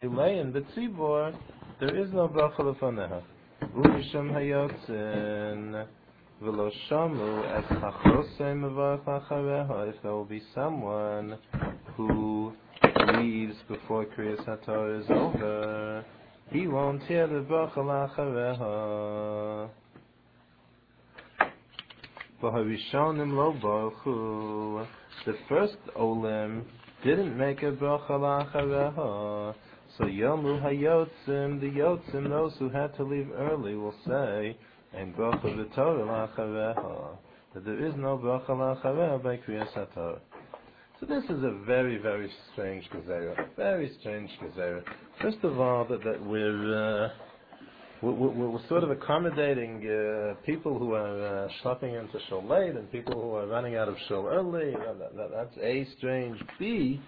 in the tzibor, there is no bracha lefaneha. Umisham hayotzin v'lo shamu as hachosei mevarach lachareha. If there will be someone who leaves before Kriyas HaTorah is over, he won't hear the bracha lachareha. V'harishonim lo baruchu. The first olim didn't make a bracha lachareha. So Yomu Hayotzim, the Yotzim, those who had to leave early, will say, and bracha v'torah lachareha, that there is no bracha lachareha by Kriyas HaTorah. So this is a very, very strange gezerah. Very strange gezerah. First of all, that we're sort of accommodating people who are schlepping into shul late and people who are running out of shul early. That's A, strange. B,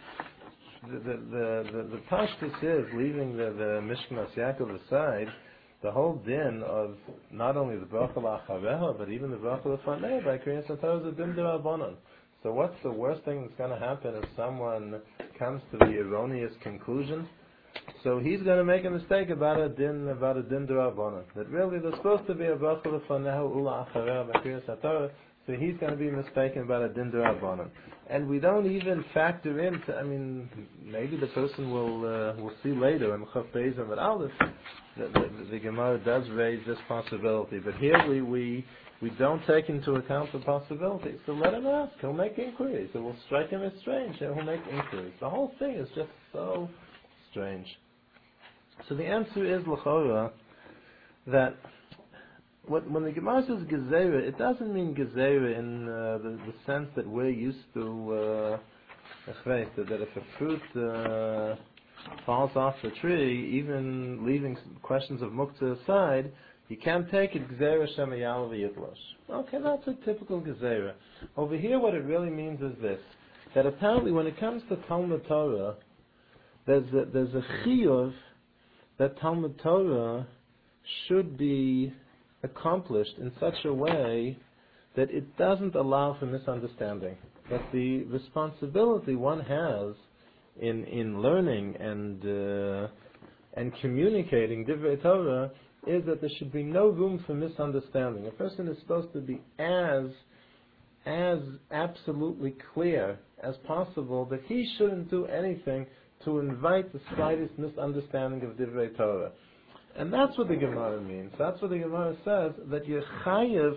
the pashtus is, leaving the Mishkanas Yaakov aside, the whole din of not only the bracha lachareha, but even the bracha lefanei by Kriyas HaTorah is a din d'Rabbanan. So what's the worst thing that's going to happen if someone comes to the erroneous conclusion? So he's going to make a mistake about a din d'Rabbanan. That really there's supposed to be a bracha lefanei ula achareha by Kriyas HaTorah. So he's going to be mistaken about a din d'Rabbanan. And we don't even factor into, maybe the person will see later in Chaf Beis and Aleph, the Gemara does raise this possibility. But here we don't take into account the possibility. So let him ask. He'll make inquiries. It will strike him as strange. He'll make inquiries. The whole thing is just so strange. So the answer is l'chora that when the Gemara says gezerah, it doesn't mean gezerah in the sense that we're used to, that if a fruit falls off the tree, even leaving questions of muktzah aside, you can't take it gezerah shemayal v'yitlosh. Okay, that's a typical gezerah. Over here, what it really means is this: that apparently, when it comes to Talmud Torah, there's a chiyuv that Talmud Torah should be accomplished in such a way that it doesn't allow for misunderstanding. That the responsibility one has in learning and communicating Divrei Torah is that there should be no room for misunderstanding. A person is supposed to be as absolutely clear as possible that he shouldn't do anything to invite the slightest misunderstanding of Divrei Torah. And that's what the Gemara means. That's what the Gemara says, that Yechayev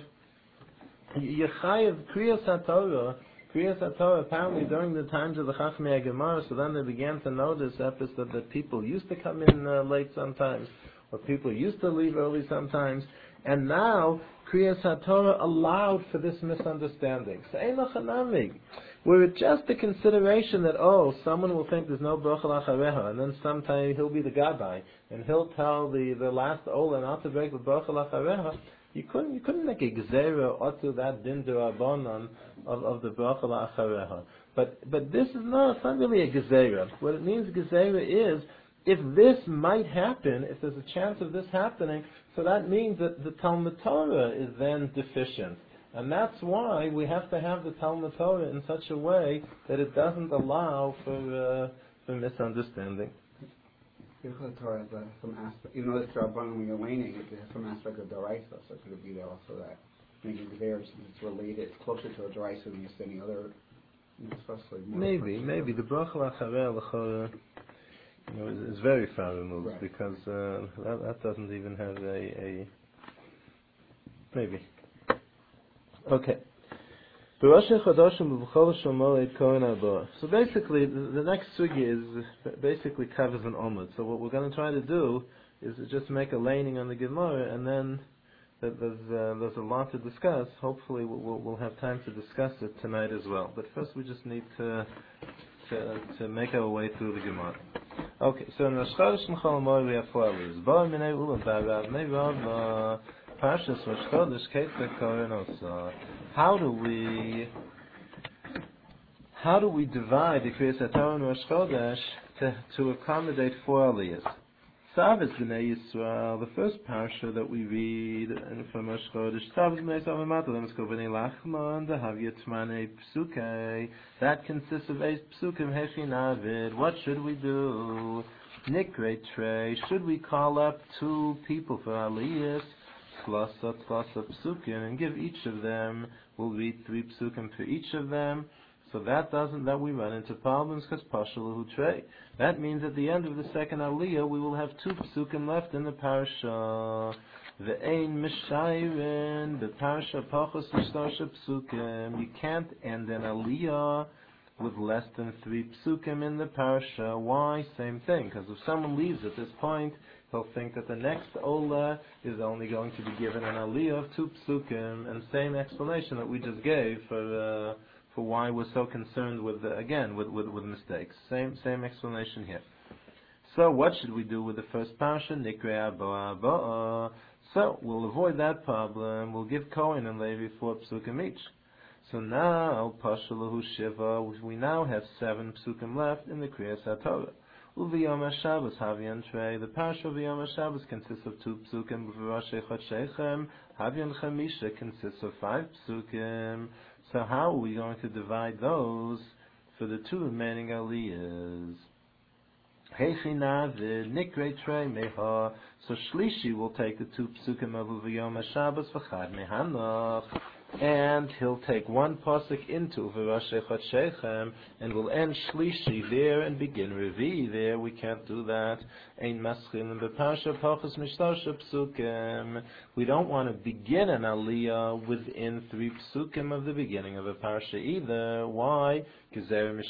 Kriyas HaTorah, apparently during the times of the Chachmei Gemara, so then they began to notice episode that people used to come in late sometimes, or people used to leave early sometimes, and now Kriyas HaTorah allowed for this misunderstanding. So Ein Lachanami, were it just a consideration that, someone will think there's no bracha lachareha, and then sometime he'll be the gabbai, and he'll tell the last ola not to break the bracha lachareha, you couldn't make a gezerah or to that din d'Rabbanan of the bracha lachareha. But this is not, it's not really a gezerah. What it means gezerah is, if this might happen, if there's a chance of this happening, so that means that the Talmud Torah is then deficient. And that's why we have to have the Talmud Torah in such a way that it doesn't allow for misunderstanding. The Torah has some aspect, even though it's Rabbanan when you're laning, it has some aspect of Daraisa, so could it be there also that making the there, since it's related, it's closer to a Daraisa than just any other, especially more. Maybe. The Bracha L'Chareh is very far removed, right, because that doesn't even have a maybe. Okay. So basically, the next sugi basically covers an omud. So what we're going to try to do is just make a laning on the Gemara, and then there's a lot to discuss. Hopefully, we'll have time to discuss it tonight as well. But first, we just need to make our way through the Gemara. Okay. So in Rosh Chodesh and Chol Hamoed we have 4 hours. Ba minei ulam ba'rav nei rav. Parshas Rosh Chodesh Ketzak Korenos. How do we divide the Kriyas HaTorah and Rosh Chodesh to accommodate 4 aliyahs? Savas B'nei Yisrael, the first parsha that we read from Rosh Chodesh, Savas B'nei Yisrael V'mata, Lemeskov B'nei Lachman, Dahav Yitmanei Psukei, that consists of 8 psukim, Hechin Avid. What should we do? Nikre Trey, should we call up 2 people for Aliyas? Tlasa psukim, and give each of them, we'll read 3 psukim for each of them. So that we run into problems because Pashalahu Trey. That means at the end of the second Aliyah, we will have 2 psukim left in the parasha. The Ein Mishayrin, the parasha Pachos Mishtarsha psukim. You can't end an Aliyah with less than 3 psukim in the parasha. Why? Same thing, because if someone leaves at this point, he'll think that the next Ola is only going to be given an Aliyah of 2 psukim, and same explanation that we just gave for why we're so concerned with mistakes. Same explanation here. So what should we do with the first parasha? Nikre Abba. So we'll avoid that problem. We'll give Kohen and Levi 4 psukim each. So now, Pashalahu Shiva, we now have 7 psukim left in the Kriyas HaTorah. Uviyom HaShabbos Havyan Trey. The parasha of Yom HaShabbos consists of 2 psukim. V'Roshei Chodshechem Havyan Chamisha consists of 5 psukim. So how are we going to divide those for the 2 remaining aliyahs? Hechina v'Nikre Trey Meha. So Shlishi will take the 2 psukim of Uviyom HaShabbos v'Chad Mehanach. And he'll take 1 pasuk into V'Roshei Chodshechem, and we'll end Shlishi there and begin Revi there. We can't do that. Ein maschilin b'parsha pachos mishtarsha psukim. We don't want to begin an aliyah within 3 psukim of the beginning of a parsha either. Why? Because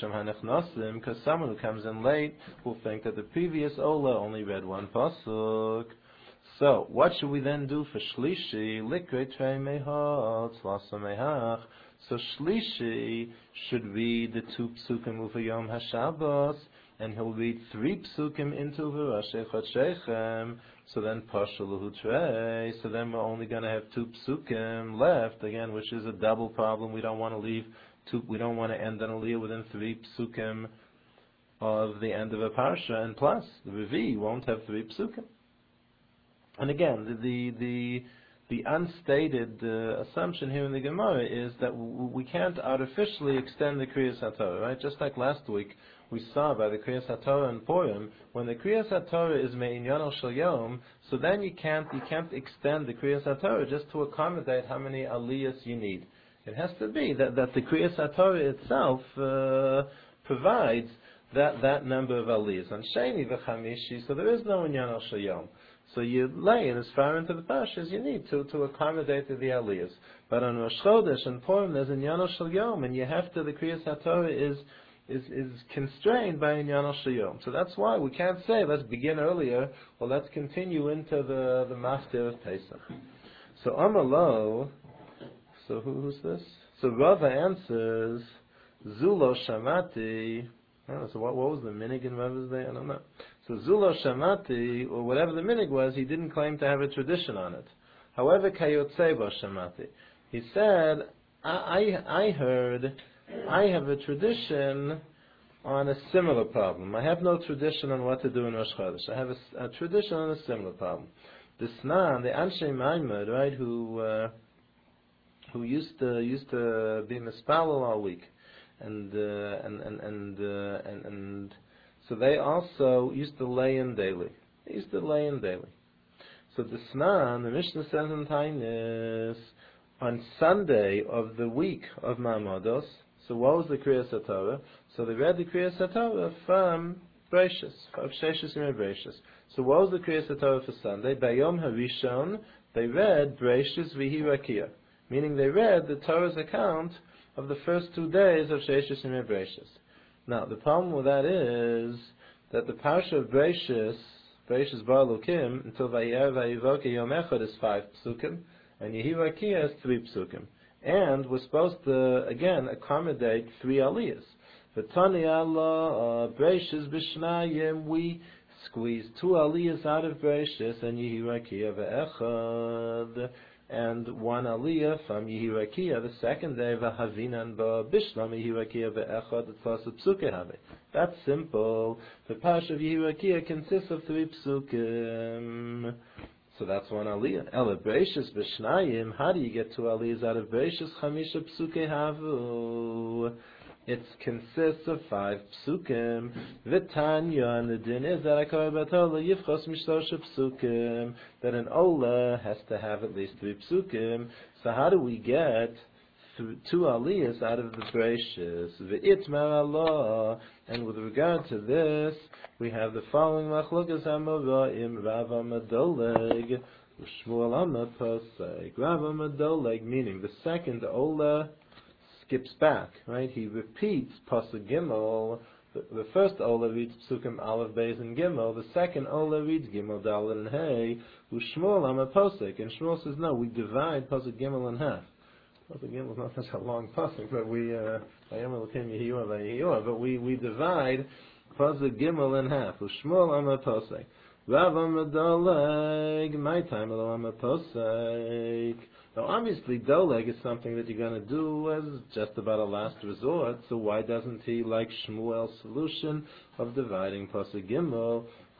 someone who comes in late will think that the previous Ola only read 1 pasuk. So, what should we then do for Shlishi? Likre Trei Mehach, Tlasa Mehach. So Shlishi should read the 2 psukim Uvayom HaShabbos, and he'll read 3 psukim into V'Roshei Chodshechem. So then Pashalahu Trei. So then we're only going to have 2 psukim left again, which is a double problem. We don't want to leave 2. We don't want to end an aliyah within 3 psukim of the end of a parsha, and plus the Revi won't have 3 psukim. And again, the unstated assumption here in the Gemara is that we can't artificially extend the Kriyas HaTorah, right? Just like last week, we saw by the Kriyas HaTorah and Purim, when the Kriyas HaTorah is Me'inyan Shel Yom, so then you can't extend the Kriyas HaTorah just to accommodate how many aliyahs you need. It has to be that the Kriyas HaTorah itself provides that number of aliyahs. On Sheni v'Chamishi, so there is no Inyan Shel Yom. So you lay in as far into the parsha as you need to accommodate the aliyahs. But on Rosh Chodesh and Purim, there's Inyan Shel Yom, and you have to, the Kriyas HaTorah is constrained by Inyan Shel Yom. So that's why we can't say, let's begin earlier, or let's continue into the Maftir of Pesach. So Amalo, so who's this? So Rava answers, Zulo Shamati. So what was the minig in Rava's day? I don't know. So Zulo Shamati, or whatever the minig was, he didn't claim to have a tradition on it. However, Kayotzei Bo Shamati, he said, I heard, I have a tradition on a similar problem. I have no tradition on what to do in Rosh Chodesh. I have a tradition on a similar problem. The Snan, the Anshe Maimad, right, who used to be mispalel all week, and so they also used to lay in daily. So the Snan, the Mishnah says in Tainis, on Sunday of the week of Ma'amados, so what was the Kriyas HaTorah? So they read the Kriyas HaTorah from Breishis, of Sheshis Yemei Breishis. So what was the Kriyas HaTorah for Sunday? Bayom HaRishon, they read Breishis V'hi Rakia, meaning they read the Torah's account of the first 2 days of Sheshis Yemei Breishis. Now, the problem with that is that the Parsha of Breishis Bar Elokim, until Vayir Vayivoke Yom Echad is 5 psukim, and Yehi Rakia is 3 psukim. And we're supposed to, again, accommodate 3 aliyahs. V'tani Allah, Breishis B'shnayim, we squeeze 2 aliyahs out of Breishis, and Yehi Rakia V'echad, and 1 aliyah from Yehi Rakia, the second day, V'havinan B'bishlam Yehi Rakia V'echad, Tzasa Psuke Have. That's simple. The Parsha of Yehi Rakia consists of 3 psukim. So that's 1 aliyah. Ela Breishis B'shnayim, how do you get 2 aliyahs out of Breishis? Chamisha Psuke Havu. It consists of 5 psukim. V'tanya, and the din is that Akar Batola Yivchos Mishlosha psukim, that an Ola has to have at least 3 psukim. So how do we get 2 aliyahs out of the Bereshis? V'itmar Allah. And with regard to this, we have the following Machlokas HaMoraim, Rav HaMadoleg, Shmuel HaMaposek. Rav HaMadoleg, meaning the second Ola skips back, right? He repeats Pasuk Gimel. The first Ola reads Psukim Aleph, Beis, and Gimel. The second Ola reads Gimel, Dalet, and Hey. U'Shmuel HaMaposek. And Shmuel says, no, we divide Pasuk Gimel in half. Pasuk Gimel is not such a long pasuk, but we divide Pasuk Gimel in half. U'Shmuel HaMaposek. Rav HaMadoleg, my time, Elo HaMaposek. Now, obviously, doleg is something that you're going to do as just about a last resort. So why doesn't he like Shmuel's solution of dividing Pasuk Gimel?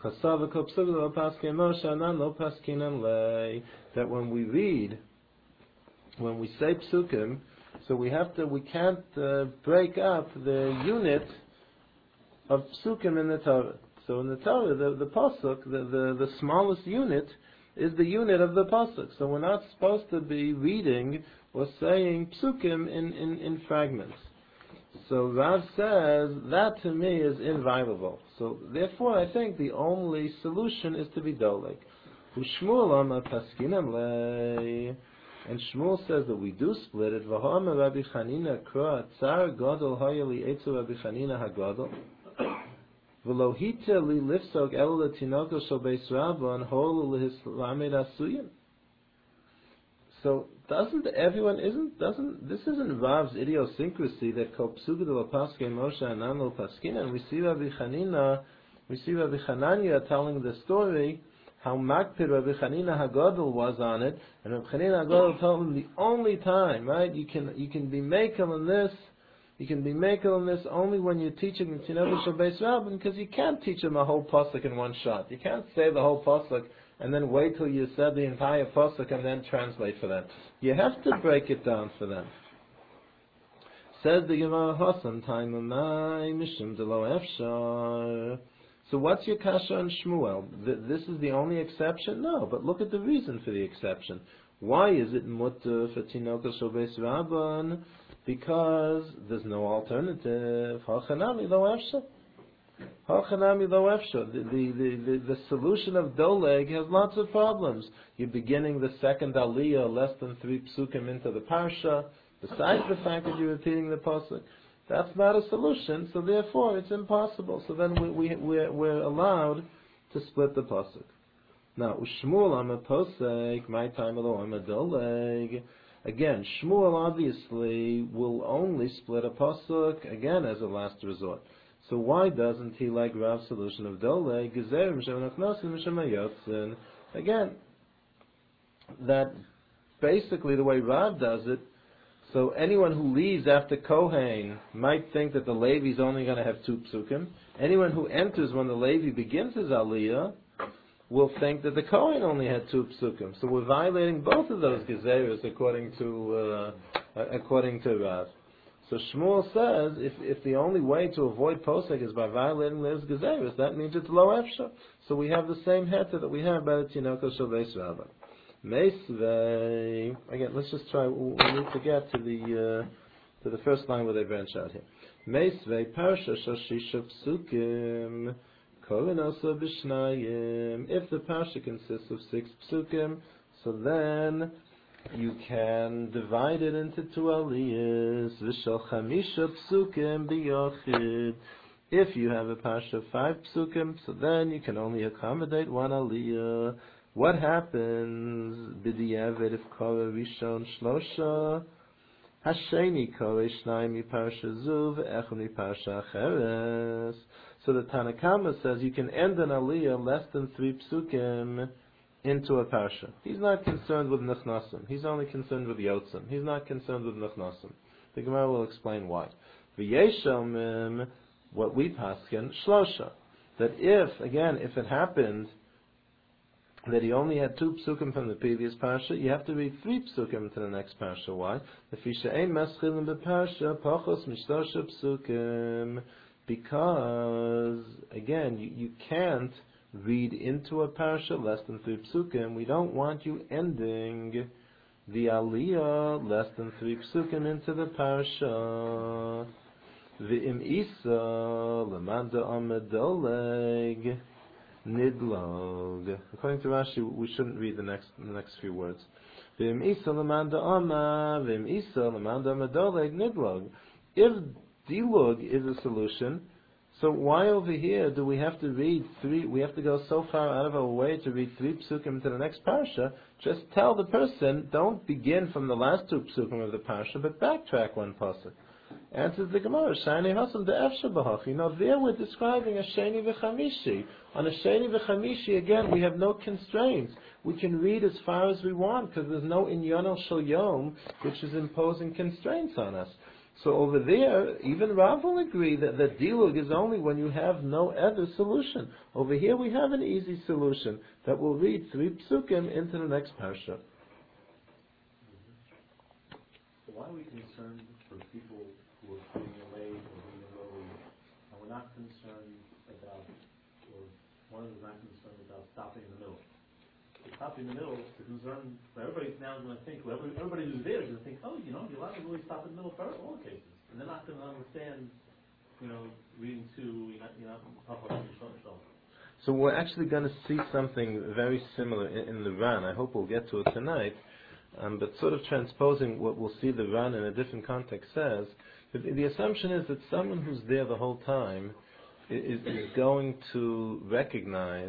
That when we read, when we say psukim, so we can't break up the unit of psukim in the Torah. So in the Torah, the pasuk, the smallest unit is the unit of the pasuk. So we're not supposed to be reading or saying psukim in fragments. So Rav says that to me is inviolable. So therefore, I think the only solution is to be doleg. U'Shmuel Amar Paskinam lei, and Shmuel says that we do split it. V'ha'amar Rabbi Chanina kra tzar gadol hayali etzu Rabbi Chanina hagadol. V'lohita li lifsog el letinoko shel beis Rabban holu lehislamed asuyim. So this isn't Rav's idiosyncrasy that kol psuga de lo paske Moshe anan lo paskina, and we see Rabbi Chananya telling the story how makpid Rabbi Chanina Hagadol was on it, and Rabbi Chanina Hagadol told him the only time, right, you can be makel in this. You can be makel in this only when you're teaching the Tinova Shel Beis Rabban, because you can't teach them a whole pasuk in one shot. You can't say the whole pasuk and then wait till you said the entire pasuk and then translate for them. You have to break it down for them. Says the Gemara Hasan time mishum delo efshar. So what's your kasha on Shmuel? This is the only exception? No, but look at the reason for the exception. Why is it mutter for Tinova Shel Beis Rabban? Because there's no alternative. Hachanami lo efshar. Hachanami lo efshar. The solution of doleg has lots of problems. You're beginning the second aliyah less than 3 psukim into the parsha. Besides the fact that you're repeating the pasuk, that's not a solution. So therefore, it's impossible. So then we're allowed to split the pasuk. Now, Ushmuel am a posek, my time alo am a doleg. Again, Shmuel obviously will only split a pasuk, again, as a last resort. So why doesn't he like Rav's solution of doleg? Again, that basically the way Rav does it, so anyone who leaves after Kohen might think that the Levi is only going to have 2 psukim. Anyone who enters when the Levi begins his aliyah will think that the Kohen only had 2 psukim. So we're violating both of those gezeros according to Rav. So Shmuel says if the only way to avoid posek is by violating those gezeros, that means it's lo efshar. So we have the same heta that we have by the Tinoko Shel Beis Rabban. Meisvei. Again, let's just try. We need to get to the first line where they branch out here. Meisvei parsha shashisha psukim. If the parsha consists of 6 psukim, so then you can divide it into 2 aliyahs. V'shal chamisha psukim b'yochid. If you have a parsha of 5 psukim, so then you can only accommodate 1 aliyah. What happens b'diavad if kara rishon shlosha? Hasheni kara shnai mi parsha zu ve'echad mi parsha acheres. So the Tanakama says you can end an aliyah less than 3 psukim into a parsha. He's not concerned with nechnasim. He's only concerned with yotzim. He's not concerned with nechnasim. The Gemara will explain why. V'yeshalmim, what we paskin, shlosha. That if it happened that he only had 2 psukim from the previous parsha, you have to read 3 psukim to the next parsha. Why? Because, again, you can't read into a parsha less than 3 psukim. We don't want you ending the aliyah less than 3 psukim into the parsha. V'im isa lemanda amedoleg nidlog. According to Rashi, we shouldn't read the next few words. V'im isa lemanda ama, v'im isa lemanda amedoleg nidlog. If dilug is a solution, so why over here do we have to read 3? We have to go so far out of our way to read 3 psukim to the next parsha. Just tell the person, don't begin from the last 2 psukim of the parsha, but backtrack 1 pasuk. Answers the Gemara, Shani Hasam de Efsha B'Hach. There we're describing a Sheni V'Chamishi. On a Sheni V'Chamishi, again, we have no constraints. We can read as far as we want, because there's no Inyan al Shel Yom, which is imposing constraints on us. So over there, even Rav will agree that dilug is only when you have no other solution. Over here we have an easy solution, that will read 3 psukim into the next parsha. So why are we concerned for people who are coming in late or being early, and we're not concerned about, or one of us is not concerned about stopping in the middle? Stopping in the middle, the concern for everybody now is going to think, everybody who's there is going to think, you're allowed to really stop in the middle for all cases. And they're not going to understand, reading 2, you're not So we're actually going to see something very similar in the Ran. I hope we'll get to it tonight. But sort of transposing what we'll see the Ran in a different context says, the assumption is that someone who's there the whole time is going to recognize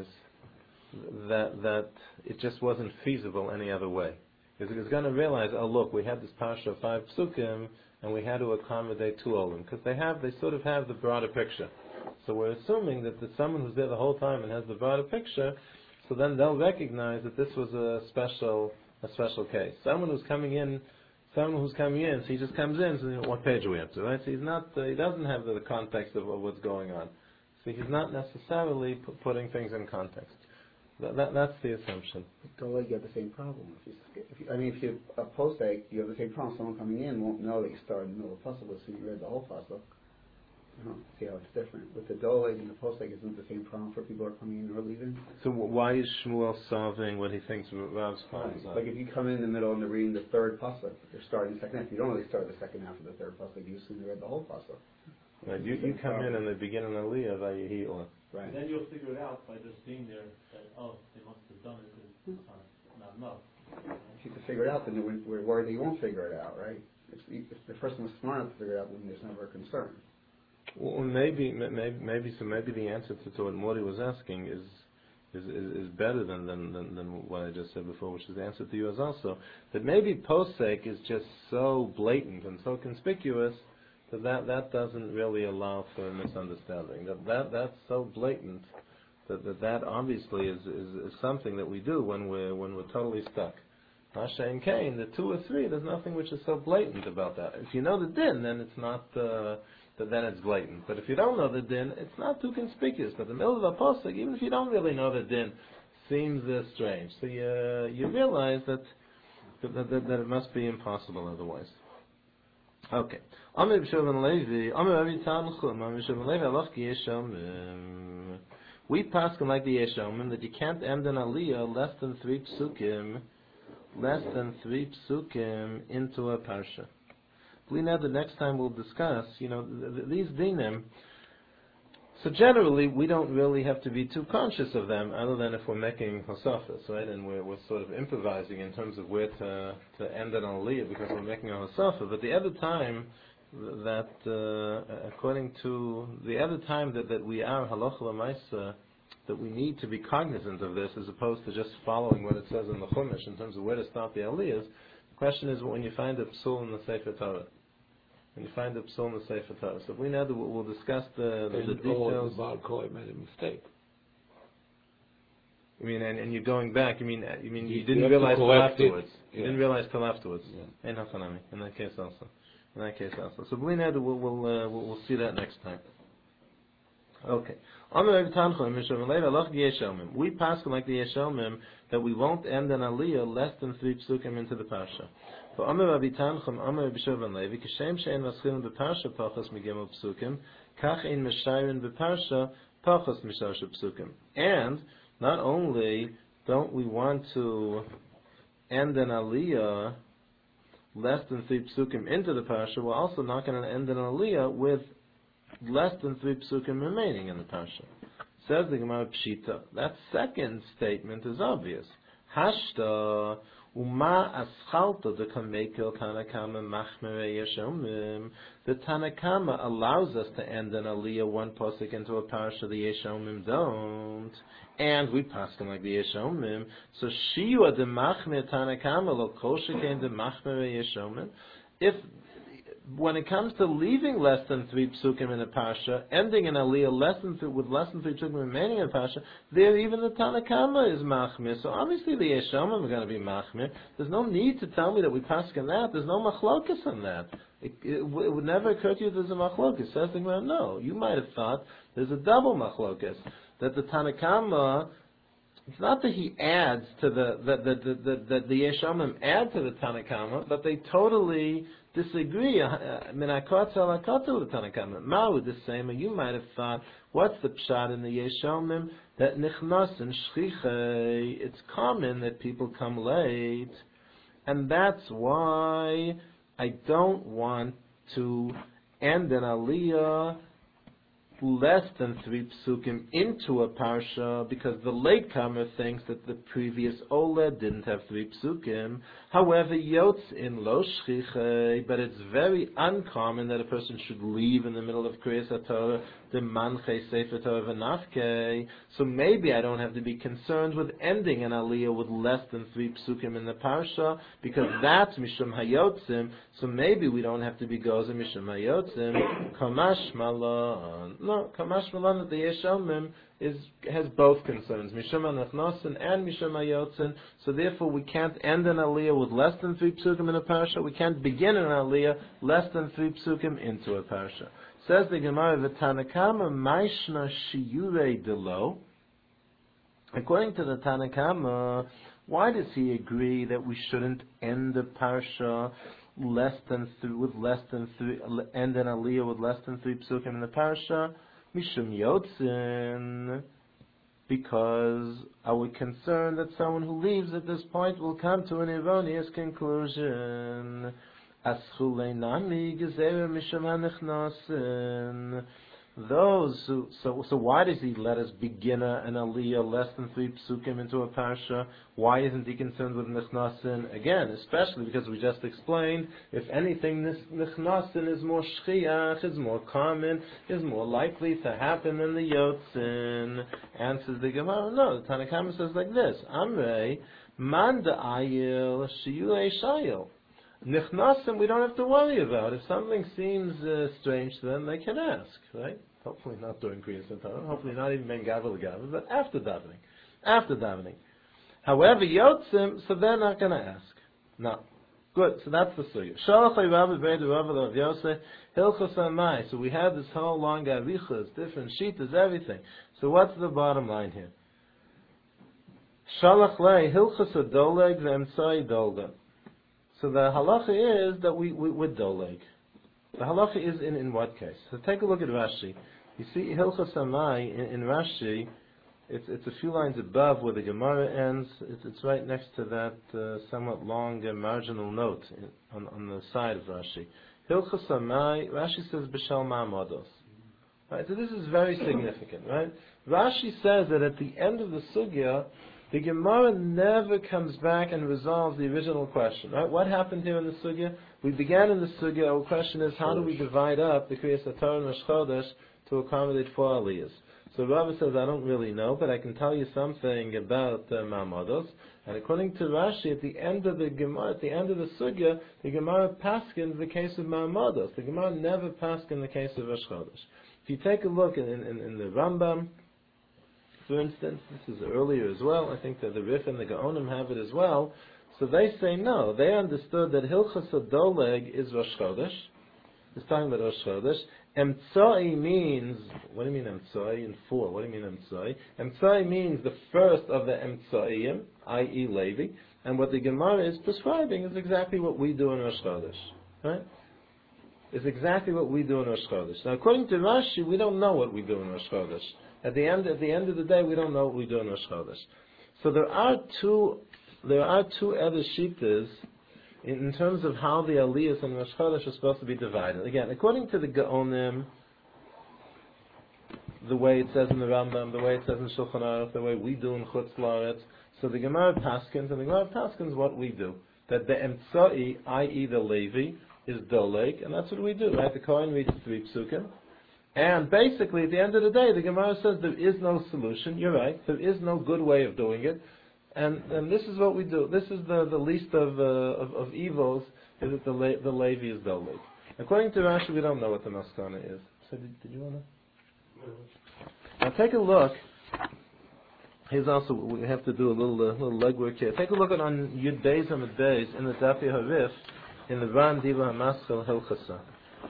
that it just wasn't feasible any other way. He's going to realize, look, we had this parsha of 5 psukim, and we had to accommodate 2 olim, because they sort of have the broader picture. So we're assuming that someone who's there the whole time and has the broader picture, so then they'll recognize that this was a special case. Someone who's coming in, so he just comes in, so what page are we up to, right? So he doesn't have the context of what's going on. So he's not necessarily putting things in context. That's the assumption. Doleg, you have the same problem. If you postek, you have the same problem. Someone coming in won't know that you started in the middle of the pasuk, so you read the whole pasuk. See how it's different. With the doleg and the postek, isn't the same problem for people who are coming in or leaving? So why is Shmuel solving what he thinks Rav's problem is? Like if you come in the middle and they're reading the 3rd pasuk, you're starting the second half. You don't really start the second half of the 3rd pasuk. You assume they read the whole pasuk. Right. You come in and they begin an aliyah vayehi or. Right. And then you'll figure it out by just being there that, they must have done it because it's not enough. If you can figure it out, then we're worried that you won't figure it out, right? If the person was smart enough to figure it out, then there's never a concern. Well, maybe the answer to what Morty was asking is better than what I just said before, which is the answer to yours also. That maybe posek is just so blatant and so conspicuous that doesn't really allow for a misunderstanding. That's so blatant that obviously is something that we do when we're totally stuck. Masha and Cain, the 2 or 3, there's nothing which is so blatant about that. If you know the din, then it's not then it's blatant. But if you don't know the din, it's not too conspicuous. But the middle of the pasuk, even if you don't really know the din, seems strange. So you realize that it must be impossible otherwise. Okay. Amir B'Shovan Levi, Amir Avi Tanchum, Amir B'Shovan Levi, Alach Ki Yeshomim. We pass like the Yeshomim that you can't end an aliyah less than 3 psukim into a parsha. Now the next time we'll discuss, these dinim. So generally, we don't really have to be too conscious of them, other than if we're making hosafas, right? And we're sort of improvising in terms of where to end an aliyah because we're making a hosafa. But the other time that, according to the other time that we are halacha l'maisa, that we need to be cognizant of this as opposed to just following what it says in the Chumash in terms of where to start the aliyahs. The question is when you find a psul in the Sefer Torah. When you find the psul in the Sefer Torah. So we know that we'll discuss the details. The Baal Kol made a mistake. You mean, and you're going back. You didn't realize till afterwards. You didn't realize till afterwards. In that case also. So we know that we'll see that next time. Okay. We pass like the Yeshalmim that we won't end an aliyah less than 3 psukim into the parsha. For Amar Rabbi Tanchum, Amar Rabbi Shimon Levi, Kishem she'en maschilin beparsha pachas migimel psukim, kach ein meshayrin beparsha pachas mishasha psukim. And not only don't we want to end an aliyah less than 3 psukim into the parsha, we're also not going to end an aliyah with less than 3 psukim remaining in the parsha. Says the Gemara Pshita. That second statement is obvious. Hashta uma aschalta de kamekel Tanakama machmere yeshomim. The Tanakama allows us to end an aliyah one pasuk into a parsha. The Yeshomim don't, and we paskin like the Yeshomim. So shiwa de machmer Tanakama lo kol shekain de machmere yeshomim. If when it comes to leaving less than 3 psukim in a parsha, ending an aliyah with less than 3 psukim remaining in a parsha, there even the Tanakama is machmir. So obviously the Yeshomim are going to be machmir. There's no need to tell me that we paskin that. There's no machlokas on that. It would never occur to you there's a machlokas. Says the Gemara, no. You might have thought there's a double machlokas. That the Tanakama, it's not that he adds to the Yeshomim add to the Tanakama, but they totally disagree. Minakotza lakotza with the Tanakama. Ma'u the same. You might have thought, what's the pshat in the Yeshomim that nichnas and shchichei? It's common that people come late, and that's why I don't want to end an aliyah less than 3 psukim into a parsha, because the latecomer thinks that the previous Oled didn't have 3 psukim. However, yotz in lo shchichei, but it's very uncommon that a person should leave in the middle of Kriyas HaTorah, the manchei sefer Torah v'nafkei. So maybe I don't have to be concerned with ending an aliyah with less than 3 psukim in the parsha, because that's mishum hayotzim. So maybe we don't have to be gozer mishum hayotzim. Kamash malan. No, Kamash Malan that the Yeshomim has both concerns, Mishum HaNechnosin and Mishum HaYotzin. So therefore we can't end an aliyah with less than 3 psukim in a parsha. We can't begin an aliyah less than 3 psukim into a parsha. Says the Gemara, V'Tanakama Maishna Shiyurei Delo. According to the Tanakama, why does he agree that we shouldn't end the parsha end an aliyah with less than 3 psukim in the parsha? Mishum yotzin, because our concern that someone who leaves at this point will come to an erroneous conclusion. Aschulei nami gezerah mishum hanichnasin. So why does he let us begin an aliyah less than 3 psukim into a parsha? Why isn't he concerned with nichnasin? Again, especially because we just explained, if anything, nichnasin is more shchiach, is more common, is more likely to happen than the yotzin. Answers the Gemara, no. The Tanakhama says like this: Amrei man da'ayil shiyulei shayil. Nichnasim we don't have to worry about. If something seems strange to them, they can ask, right? Hopefully not during Kriyas HaTorah, hopefully not even Ben Gavel Gavel, but after davening. However, Yotzim, so they're not going to ask. No. Good, so that's the sugya. Shalachai Rabbi Beidu Rabbi Rav Yosef, Hilchos Amai. So we have this whole long arichas, different shitas, everything. So what's the bottom line here? Shalach Lei, Hilchos Adoleg, V'emtzai Dolga. So the halacha is that we doleg. The halacha is in what case? So take a look at Rashi. You see Hilchos Amai in Rashi. It's a few lines above where the Gemara ends. It's right next to that somewhat long marginal note on the side of Rashi. Hilchos Amai. Rashi says b'shel ma'amados. Right. So this is very significant, right? Rashi says that at the end of the sugya, the Gemara never comes back and resolves the original question. Right? What happened here in the sugya? We began in the sugya. Our question is, how do we divide up the Kriyas HaTorah and Rosh Chodesh to accommodate 4 aliyahs? So Rabbi says, I don't really know, but I can tell you something about Ma'amados. And according to Rashi, at the end of the Gemara, at the end of the sugya, the Gemara paskins the case of Ma'amados. The Gemara never paskins the case of Rosh Chodesh. If you take a look in the Rambam, for instance, this is earlier as well. I think that the Rif and the Gaonim have it as well. So they say no. They understood that Hilchos Adoleg is Rosh Chodesh, It's talking about Rosh Chodesh. Emtsai means, what do you mean Emtsai in 4? What do you mean Emtsai? Emtsai means the first of the Emtsaim, i.e. Levi, and what the Gemara is prescribing is exactly what we do in Rosh Chodesh. Right? It's exactly what we do in Rosh Chodesh. Now, according to Rashi, we don't know what we do in Rosh Chodesh. At the end of the day, we don't know what we do in Rosh Chodesh. So there are two other shittas in terms of how the Aliyahs in Rosh Chodesh are supposed to be divided. Again, according to the Gaonim, the way it says in the Rambam, the way it says in Shulchan Aruch, the way we do in Chutz La'aretz, so the Gemara Paskins, and the Gemara Paskins what we do. That the Emtsai, i.e. the Levi, is Doleg, and that's what we do, right? The Kohen reads 3 psukim, and basically at the end of the day, the Gemara says there is no solution. You're right, there is no good way of doing it, and this is what we do. This is the least of evils, is that the Levi is Doleg. According to Rashi, we don't know what the Maskana is. So did you want to? Now take a look. Here's also, we have to do a little legwork here. Take a look on Yud Beis Amud Beis in the Daf Harif, in the Ran Diva HaMaschil Hilchasa.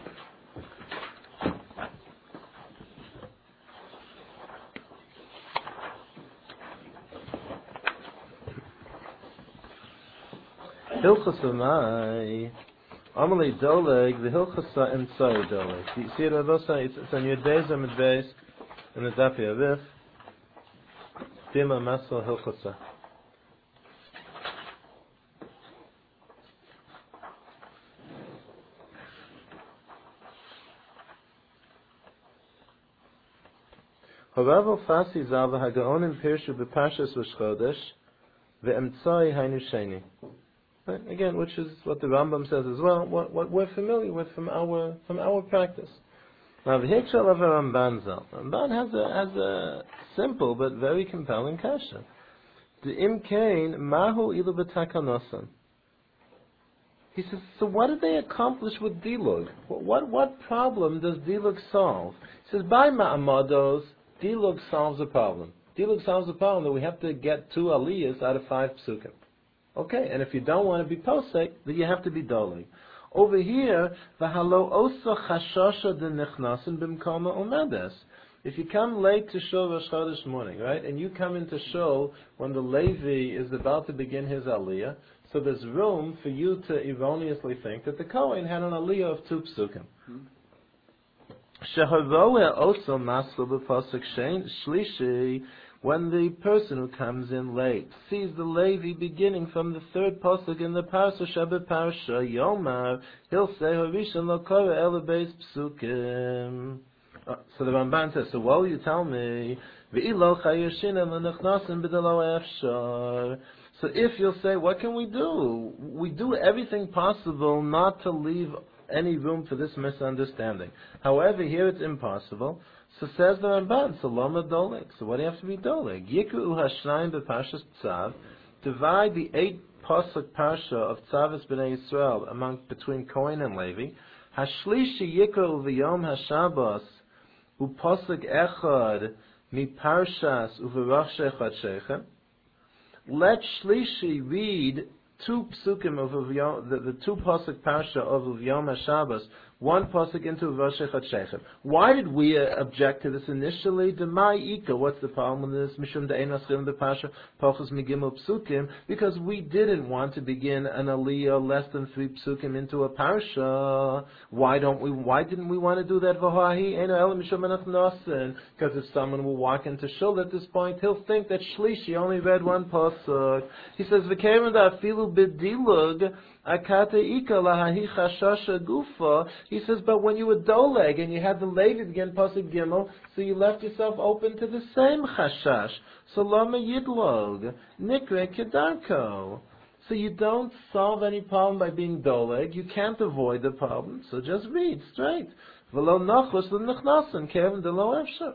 Hilchasa Mai Amalei Doleg, the Hilchasa Emtsai Doleg. You see it, Rabosai? It's on Yud Beis Amud Beis in the Daf Harif, Diva HaMaschil Hilchasa. Harav Fasi Zal v'Hagaonim Pirshu b'Parshas Rosh Chodesh v'Emtsai Hainu Sheni. Again, which is what the Rambam says as well. What we're familiar with from our practice. Now the Hikshal of Ramban Zal. Ramban has a simple but very compelling kasha. The Imkain Mahu Ilu b'Takanosan. He says, so what did they accomplish with Dilug? What problem does Dilug solve? He says, by Ma'amados, Dilug solves a problem. Dilug solves a problem that we have to get 2 aliyahs out of 5 psukim. Okay, and if you don't want to be posek, then you have to be dolig. Over here, v'halo osa chashasha de nechnasin b'mkoma umedes. If you come late to shul Rosh Chodesh morning, right, and you come into shul when the Levi is about to begin his aliyah, so there's room for you to erroneously think that the Kohen had an aliyah of 2 psukim. When the person who comes in late sees the Levi beginning from the 3rd pasuk in the Parsha Shabbat Parsha Yomar, he'll say Harishon lo kora ela beis psukim. So the Ramban says, so what will you tell me? V'ilo chayirshinem l'nechnasim b'delo efshar. So if you'll say, what can we do? We do everything possible not to leave any room for this misunderstanding. However, here it's impossible. So says the Ramban, Saloma Doleg. So what do you have to be Doleg? Yikru Hashnayim b'Parshas Tzav. Divide the 8 pasuk parsha of Tzavis b'nei Yisrael between Kohen and Levi. Hashlishi Yikru v'Yom HaShabbos u'pasuk echad miParshas u'v'Rosh Shechat Shechem. Let Shlishi read 2 psukim of the 2 pasuk parsha of Yom HaShabbos, 1 pasuk into Rosh Shechat Shechem. Why did we object to this initially? Demai Ika. What's the problem with this? Mishum de'ein aschim the parsha pachos migimel psukim. Because we didn't want to begin an aliyah less than 3 psukim into a parsha. Why didn't we want to do that? V'hahi eno el mishum enach nasen. Because if someone will walk into shul at this point, he'll think that Shlishi only read 1 pasuk. He says v'kerim da'afilu b'dilug akate ika lahahi chashasha gufa. He says, but when you were doleg and you had the Levi begin pasuk gimel, so you left yourself open to the same chashash. So lama yidlog nikre kedarko. So you don't solve any problem by being doleg. You can't avoid the problem. So just read straight. V'lo nachos l'nechnasen kevin delo efshar.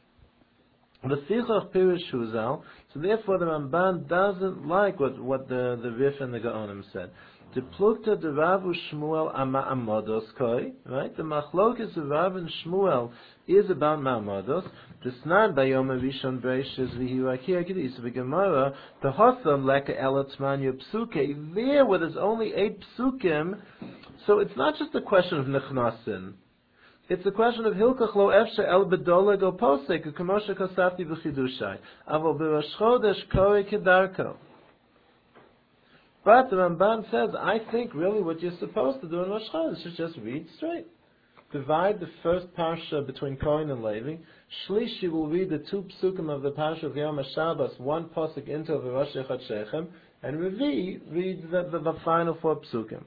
V'sichach pirish huzal. So therefore the Ramban doesn't like what the Rif and the Gaonim said. The plukta de Rav Shmuel ama amados koi, right? The machlokas of Rav and Shmuel is about ma'amados. The snan bayom rishon breishes v'hirakir gedis v'gemara the hotham leka elatman psuke. There, where there's only 8 psukim, So it's not just a question of Nechnasin. It's a question of Hilkach lo efshe el bedoleg o posek u'kamoshe kosafti v'chidushai aval b'rosh chodesh kore kedarko. But the Ramban says, I think really what you're supposed to do in Rosh Chodesh is just read straight. Divide the first parsha between Kohen and Levi. Shlishi will read the 2 psukim of the parsha of Yom HaShabbos, 1 pasuk into V'rosh Shechem, and Revi reads the final 4 psukim.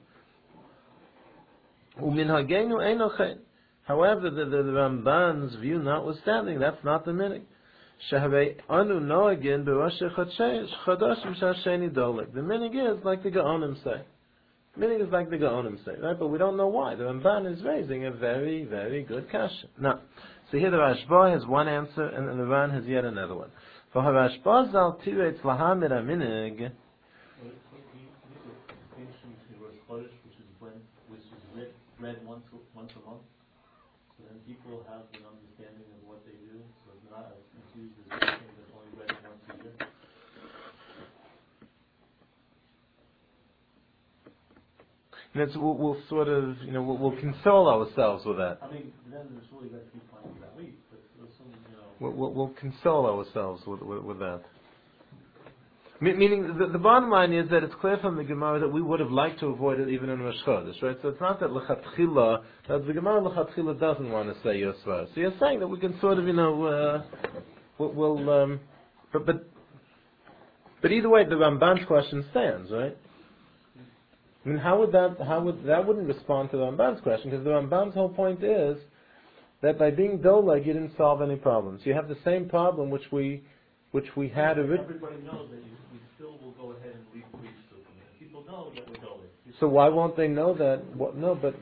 U'minhagenu eino chen. However, the Ramban's view notwithstanding, that's not the minhag. Sheharei anu noagin b'rosh chodashim shasheni doleg. The minhag is like the Gaonim say. Minhag is like the Gaonim say, right? But we don't know why. The Ramban is raising a very, very good kasha. Now, so here the Rashba has one answer, and the Ran has yet another one. For Rashba zal tiretz lahamid aminhag. Read once a month, so then people have an understanding of what they do, so it's not as confused as something that's only read once a year. And it's, we'll sort of, we'll console ourselves with that. I mean, then there's really got 3 points that week, but there's some, We'll console ourselves with that. Meaning, the bottom line is that it's clear from the Gemara that we would have liked to avoid it even in Rosh Chodesh, right? So it's not that L'chatchila, that the Gemara L'chatchila doesn't want to say Yosvar. So you're saying that we can sort of, but either way, the Ramban's question stands, right? I mean, that wouldn't respond to the Ramban's question, because the Ramban's whole point is that by being doleg, you didn't solve any problems. You have the same problem which we had originally. Everybody knows that we still will go ahead and read Sukkah. People know that we're doleg. So why won't they know that? No, but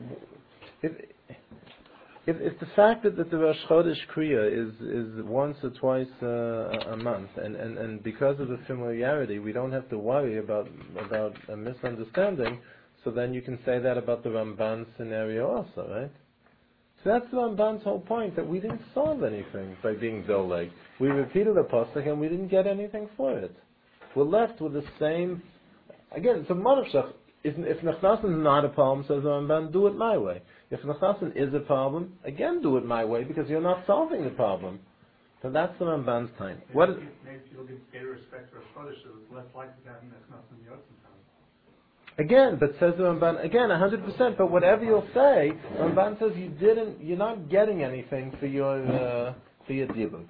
if the fact that the Rosh Chodesh Kriya is once or twice a month, and because of the familiarity, we don't have to worry about a misunderstanding. So then you can say that about the Ramban scenario also, right? So that's the Ramban's whole point, that we didn't solve anything by being doleg. We repeated the pasuk and we didn't get anything for it. We're left with the same. Again, so Manavshach, if Nechnasin is not a problem, says the Ramban, do it my way. If Nechnasin is a problem, again do it my way, because you're not solving the problem. So that's the Ramban's time. Maybe you'll give greater respect to Rosh Chodesh, so it's less likely to have Nechnasin Yotzim time. Again, but says the Ramban, 100%, but whatever you'll say, Ramban says you're not getting anything for your dibuk.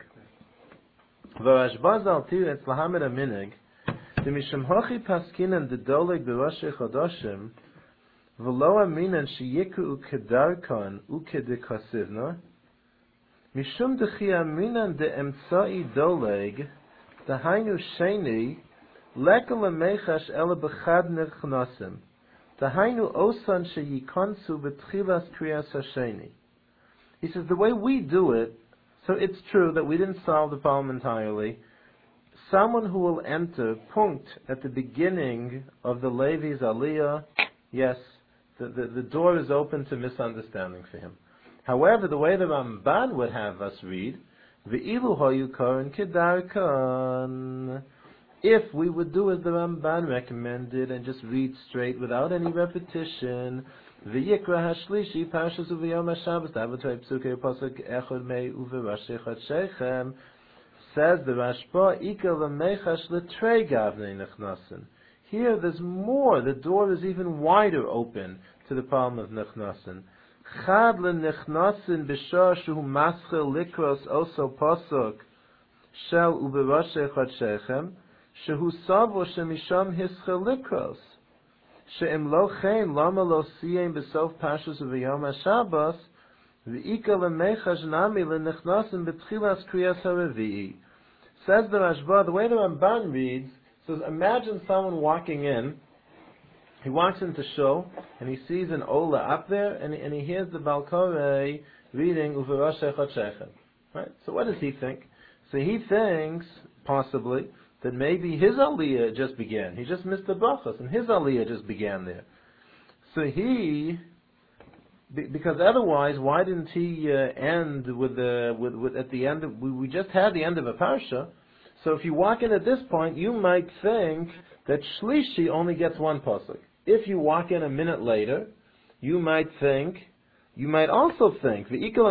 V'rashba zal tiretz lahamid aminig, d'misham hochi paskinan d'doleg b'rosh chodashim, v'lo aminan sheyiku u'kedarkon u'kedekasivna, mishum d'chi aminan de'emtzai doleg, d'hainu sheni, lekel lemechash ele b'chad nechnasim, d'hainu osan sheyikonsu b'tchilas kriyas hasheni. He says the way we do it, so it's true that we didn't solve the problem entirely. Someone who will enter punkt at the beginning of the Levi's Aliyah, yes, the door is open to misunderstanding for him. However, the way the Ramban would have us read, V'ilu hoyu koren kedarkon, if we would do as the Ramban recommended and just read straight without any repetition, V'yikra hashlishi parshas uv'yom HaShabbos d'avotrei psukei pasuk echad mei uverosh chodshechem, says the Rashba, Ika l'mechash l'trei gavnei nechnasin. Here there's more, the door is even wider open to the problem of nechnasin. Chad l'nechnasin b'shor shuhu maschel likros oso pasuk shel uverosh chodshechem, shehu savo shemisham hischel likros. She'im lo chen lama lo siyem b'sof pashas uv'yom HaShabbos v'ika l'mechash nami l'nechnasin b'tchilas kriyas ha'revi'i. Says the Rashba, the way the Ramban reads, says imagine someone walking in, he walks into shul, and he sees an Ola up there, and he hears the Baal Koreh reading Uverosh Chodshechem. Right? So what does he think? So he thinks, possibly, that maybe his Aliyah just began. He just missed the brachos, and his Aliyah just began there. So because otherwise, why didn't he end with at the end of, we just had the end of a parsha? So if you walk in at this point, you might think that Shlishi only gets one pasuk. If you walk in a minute later, you might also think,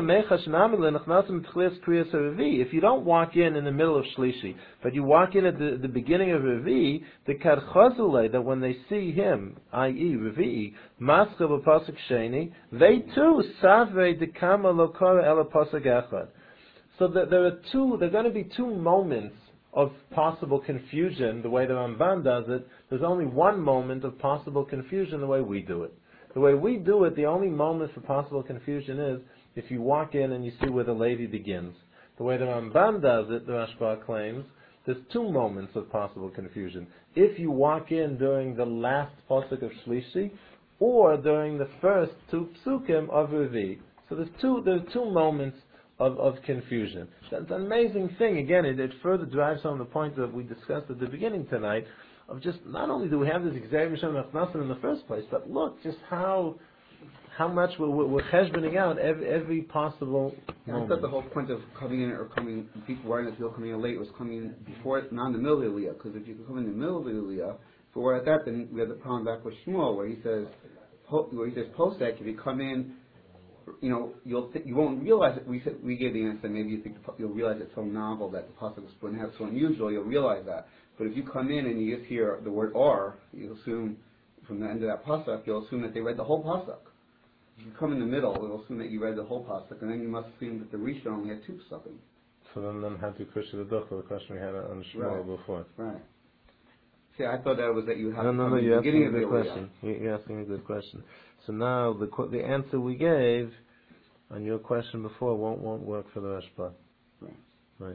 if you don't walk in the middle of Shlishi, but you walk in at the beginning of Revi, the Kadchazule, that when they see him, i.e. Revi, Maschel b'Pasuk Sheni, they too, Savre dekama lokara ela Pasuk Echad. So that there are going to be two moments of possible confusion, the way the Ramban does it. There's only one moment of possible confusion the way we do it. The way we do it, the only moment for possible confusion is if you walk in and you see where the lady begins. The way the Ramban does it, the Rashba claims, there's two moments of possible confusion. If you walk in during the last pasuk of Shlishi, or during the first two psukim of Revi. So there's two moments of confusion. That's an amazing thing. Again, it further drives home the point that we discussed at the beginning tonight, of just not only do we have this Gzeir Misham Achnasan in the first place, but look just how much we're cheshboning out every possible moment. I thought the whole point of coming in or people wearing the field coming in late was coming in before, not in the middle of the Aliyah, because if you come in the middle of the Aliyah, if we're at that, then we have the problem back with Shmuel, where he says posek, if you come in, you won't realize it. We gave the answer. Maybe you think you'll realize it's so novel that the pasuk wouldn't have so unusual. You'll realize that. But if you come in and you just hear the word "or," you'll assume from the end of that pasuk, you'll assume that they read the whole pasuk. If you come in the middle, you'll assume that you read the whole pasuk, and then you must assume that the Rishon only had two pasukim. So then how to Krishna the Duch, the question we had on Shmuel before. Right. See, I thought that was that you have to No, come in you're the beginning of asking a the good question. You're asking a good question. So now the answer we gave on your question before won't work for the Rashba. Right.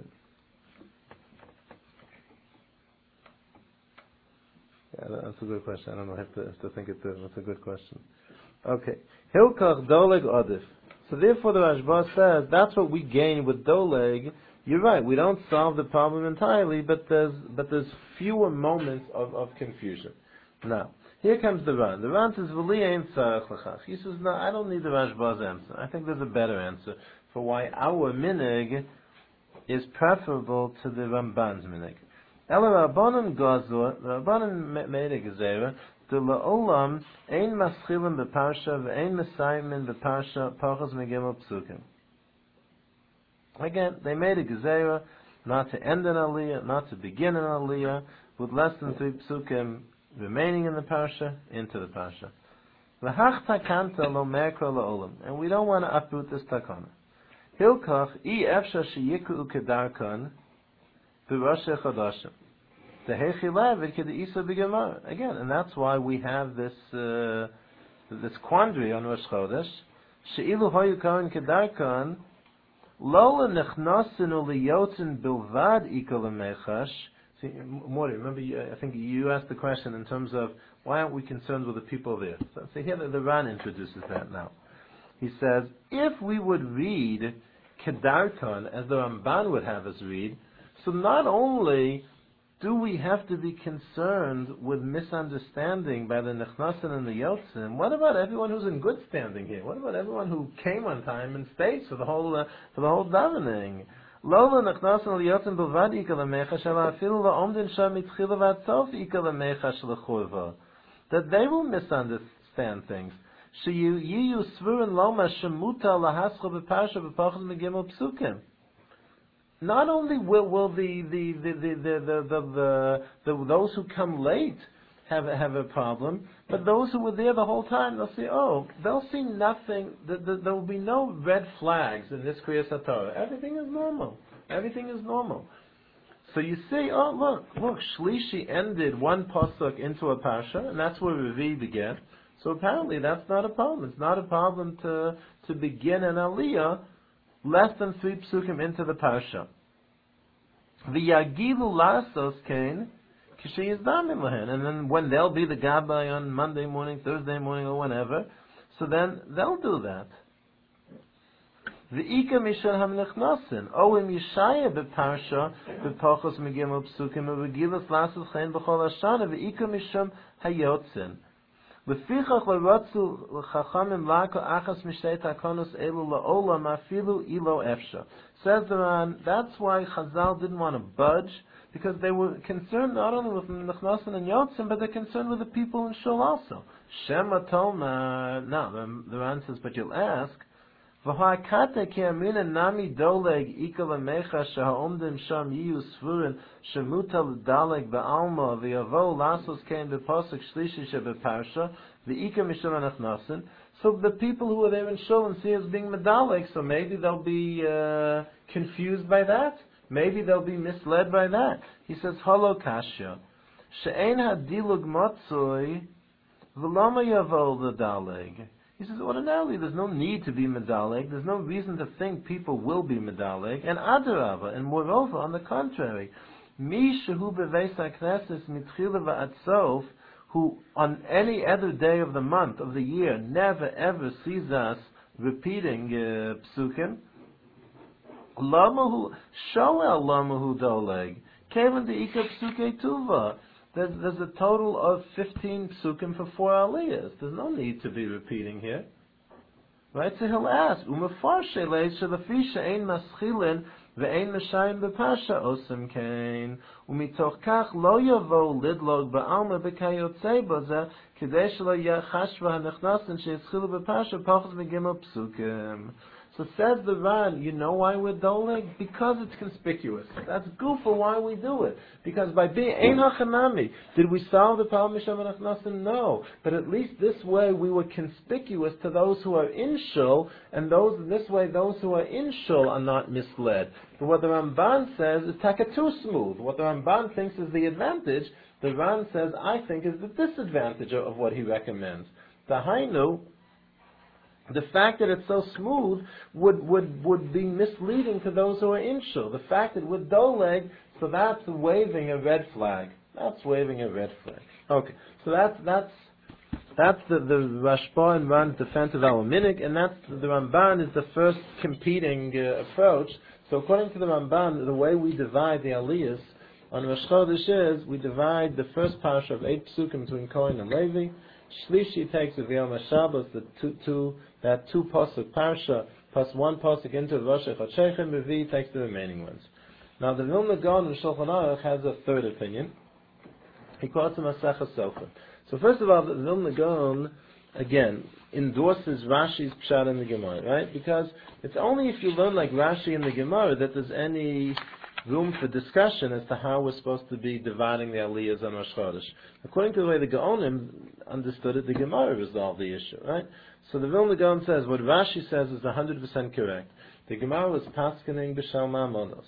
Yeah, that's a good question. I don't know. I have to think it through. That's a good question. Okay. Hilkach doleg odif. So therefore the Rashba says that's what we gain with doleg. You're right. We don't solve the problem entirely, but there's fewer moments of confusion. Now, here comes the Ran. The Ran says, "V'li ein tzarech l'chach." He says, "No, I don't need the Rashba's answer. I think there's a better answer for why our minig is preferable to the Ramban's minig." Ela Rabbanan Gazor, the Rabbanan made a gezerah, the la'olam ein maschilim beparsha ve'ein mesaymin beparsha pachas megimel psukim. Again, they made a gezerah not to end an aliyah, not to begin an aliyah, with less than 3 psukim remaining in the parsha, into the parsha. V'hach takanta lo merkra la'olam, and we don't want to uproot this takana. Hilkach I efsha sheyiku kedarkan b'rosh chodashim. The hechilavid kedisa b'gemara. Again, and that's why we have this quandary on Rosh Chodesh. She'ilu hoyu karin kedarkan lola nechnasin uliyotin bilvad ikol mechash. See, Mori, remember, I think you asked the question in terms of why aren't we concerned with the people there? So here the Ran introduces that now. He says, if we would read Kedarkan as the Ramban would have us read, so not only do we have to be concerned with misunderstanding by the Nechnasin and the Yotzim, what about everyone who's in good standing here? What about everyone who came on time and stayed for the whole davening? Lola Nechnasin Yotzim Bilvad Ikal Mecha Shala Afilu LaOmdin Sham Mitchila Vatsof Ikal Mecha Shlechurva, that they will misunderstand things. Sheyu Svurin Loma Shemuta Lahascha B'Parsha B'Pachas Megimel Psukim. Not only will those who come late have a problem, but those who were there the whole time, they'll see nothing. There will be no red flags in this Kriyas HaTorah. Everything is normal. So you see, look, Shlishi ended one pasuk into a parsha, and that's where Revi began. So apparently that's not a problem. It's not a problem to begin an aliyah less than 3 psukim into the parsha. V'yagilu lasos kain k'shei yizdamim lahen, and then when they'll be the gabbai on Monday morning, Thursday morning, or whenever, so then they'll do that. V'ika mishal hamnechnasin oim yishaya beparsha b'pachos megimel psukim v'gilus lasos kain b'chol hashana v'ika misham hayotzin. Lefichach leratzu l'chachamim lako achas mishtei takonos elu la'olam afilu ilo efsha. Says the Ran, that's why Chazal didn't want to budge, because they were concerned not only with Nechnasan and Yotzim, but they're concerned with the people in Shul also. Shema Tolma, now the Ran says, but you'll ask, V'ha'akate ki amina nami doleg ika l'mecha sheha'omdim sham yiyu svurin shemuta l'daleg ba'alma v'yavo lasos kein b'posuk shlishi shebeparsha v'ika mishum anachnasin. So the people who are there in Shul and see us being medaleg, so maybe they'll be confused by that. Maybe they'll be misled by that. He says, Holo kashya, she'ein hadilug motzoi v'lama yavo l'daleg. He says, ordinarily, there's no need to be medaleg. There's no reason to think people will be medaleg. And adarava, and moreover, on the contrary, mi shehu beveis hakneses mitchila va'atsof, who on any other day of the month, of the year, never ever sees us repeating psukim, lamahu shoel lamahu doleg, kevan deika psuke tuva. There's a total of 15 psukim for 4 aliyahs. There's no need to be repeating here. Right? So he'll ask, Umefarshe leis shelafi she'ein maschilin ve'ein meshayim b'pasha osem kein. Umitoch kach lo yavo lidlog ba'alma b'kayotzei boze k'dei shelo yachashva ha'nechnasin she'yischilu b'pasha pachos megimel psukim. So says the Ran, you know why we're doling? Because it's conspicuous. That's good for why we do it. Because by being ein hachanami, did we solve the problem Misham Anachnasim? No. But at least this way we were conspicuous to those who are in Shul, and this way those who are in Shul are not misled. But what the Ramban says is taka too smooth. What the Ramban thinks is the advantage, the Ran says, I think, is the disadvantage of what he recommends. The Hainu, the fact that it's so smooth would be misleading to those who are in Shul. The fact that we're doleg, so that's waving a red flag. That's waving a red flag. Okay, so that's the Rashba and Ran's defense of our minig, and that's the Ramban is the first competing approach. So according to the Ramban, the way we divide the aliyahs on Rosh Chodesh is we divide the first parsha of 8 psukim between Kohen and Levi. Shlishi takes the Yom HaShabbos, that two pasuk parsha, plus 1 pasuk into Rosh Chodesh, and Revi takes the remaining ones. Now the Vilna Gaon in Shulchan Aruch has a third opinion. He quotes a Masechah Sofim. So first of all, the Vilna Gaon again endorses Rashi's pshat in the Gemara, right? Because it's only if you learn like Rashi in the Gemara that there's any room for discussion as to how we're supposed to be dividing the aliyahs on Rosh Chodesh. According to the way the Gaonim understood it, the Gemara resolved the issue, right? So the Vilna Gaon says what Rashi says is 100% correct. The Gemara was paskening b'shal ma'amonos.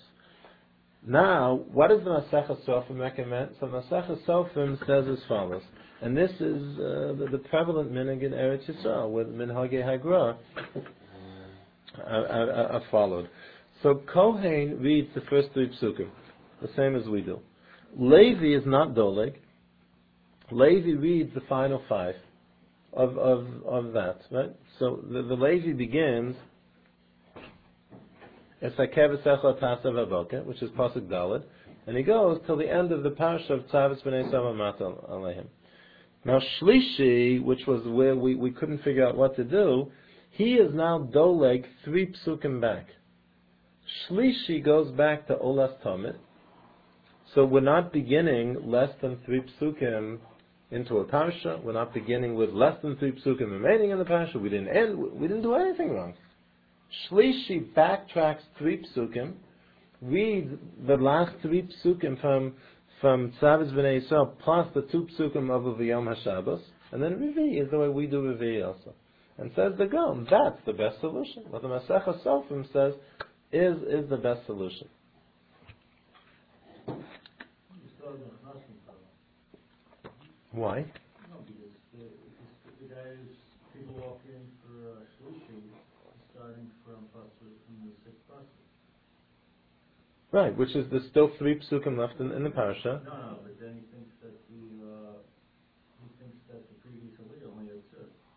Now, what does the Masechah Sofim recommend? So Masechah Sofim says as follows, and this is the prevalent minhag in Eretz Yisrael, with minhagei hagra are followed. So Kohen reads the first 3 psukim, the same as we do. Levi is not doleg. Levi reads the final 5 of that, right? So the Levi begins Esakev Esecha Tasav Aboka, which is pasuk Daled, and he goes till the end of the parsha of Tzavis B'nei Samamat Aleihim. Now Shlishi, which was where we couldn't figure out what to do, he is now doleg 3 psukim back. Shlishi goes back to Olas Tomit, so we're not beginning less than 3 psukim into a parsha. We're not beginning with less than 3 psukim remaining in the parsha. We didn't do anything wrong. Shlishi backtracks 3 psukim, reads the last 3 psukim from Tzavis B'nei Yisrael plus the 2 psukim of Yom HaShabbos, and then Revi is the way we do Revi also. And says the Gaon, that's the best solution. What the Masechah Sofim says is the best solution. Why? No, because the guys, people walk in for Shlishi, starting from the 6th pasuk. Right, which is there's still 3 psukim left in the parsha. No, but then he thinks that the previous aliyah only had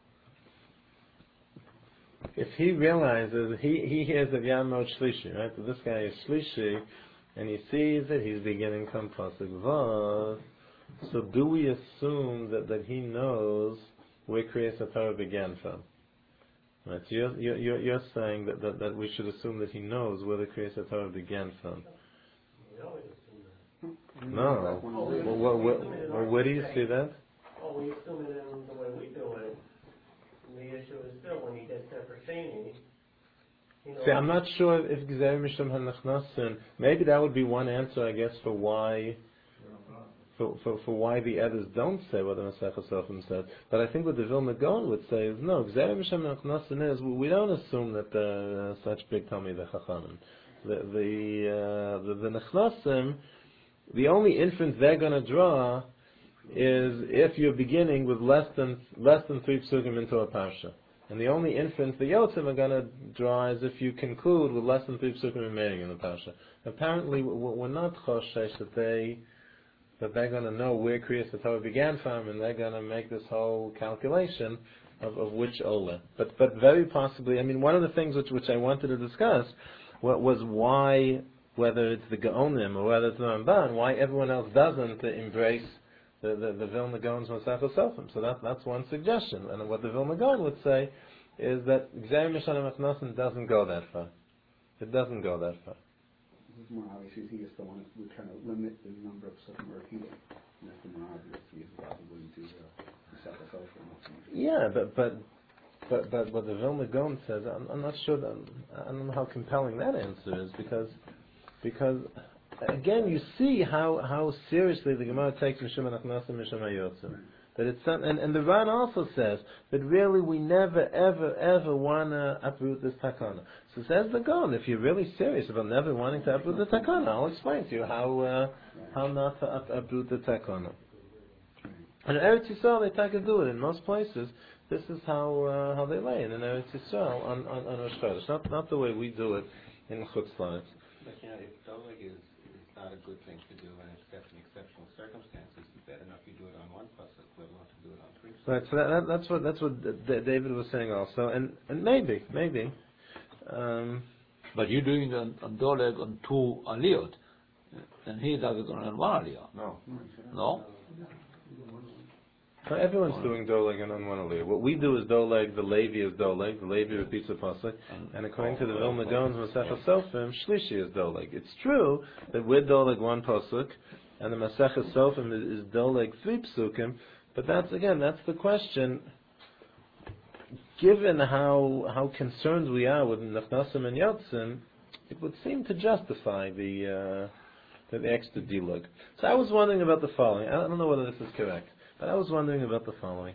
6. If he realizes, he hears of Yamod Shlishi, right? So this guy is Shlishi, and he sees that he's beginning from pasuk Vav. So do we assume that he knows where Kriyas HaTorah began from. Right, so you're saying that we should assume that he knows where the Kriyas HaTorah began from. We always assume that. No. Well, where do you see that? Oh, we assume it in the way we do it. And the issue is still when he gets there for Shani, See, I'm not sure if Gzeir Mishum HaNechnasin, maybe that would be one answer, I guess, for why the others don't say what the Masechah Sofim says. But I think what the Vilna Gaon would say is, no, Gzeir Mishum HaNechnasin is, we don't assume that they're such big Talmidei Chachamim. The Nechnasim, the only inference they're going to draw is if you're beginning with less than 3 psukim into a parsha. And the only inference the Yotzim are going to draw is if you conclude with less than 3 psukim remaining in the parsha. Apparently, we're not choshesh that they're going to know where Kriyas HaTorah began from, and they're going to make this whole calculation of which Ola. But very possibly, I mean, one of the things which I wanted to discuss was why, whether it's the Gaonim or whether it's the Ramban, why everyone else doesn't embrace the Vilna Gaon's Masechah Sofim. So that's one suggestion. And what the Vilna Gaon would say is that Gzeir Mishum HaNechnasin doesn't go that far. It doesn't go that far. This is more obvious. He is the one who kind of limit the number of Sofim repeated. And that's the more obvious. He is probably to the Masechah Sofim. Yeah, but what the Vilna Gaon says, I'm not sure. I don't know how compelling that answer is because again, you see how seriously the Gemara takes Mishum HaNechnasim, Mishum HaYotzim. That it's and the Ran also says that really we never ever want to uproot this takana. So says the Gaon, if you're really serious about never wanting to uproot the takana, I'll explain to you how not to uproot the takana. And in Eretz Yisrael they take to do it. In most places, this is how they lay it in Eretz Yisrael on Rosh Chodesh. Not the way we do it in Chutz La'aretz. But if Doeg is not a good thing to do, and except in exceptional circumstances, it's better not you do it on one pasuk, let alone to do it on 3 pasuk. Right. So that's what David was saying also, and maybe. But you're doing it on Doeg on 2 aliyot, and he does it on 1 aliyah. No. So everyone's doing Doleg and on one aliyah. What we do is Doleg, the Levi is Doleg, the Levi repeats the pasuk, and according to the Vilna Gaon's Masechah Sofim, Shlishi is Doleg. It's true that we're Doleg 1 pasuk, and the Masechah Sofim is Doleg 3 psukim, but that's the question. Given how concerned we are with Nechnasim and Yotzim, it would seem to justify the extra dilug. So I was wondering about the following. I don't know whether this is correct. But I was wondering about the following.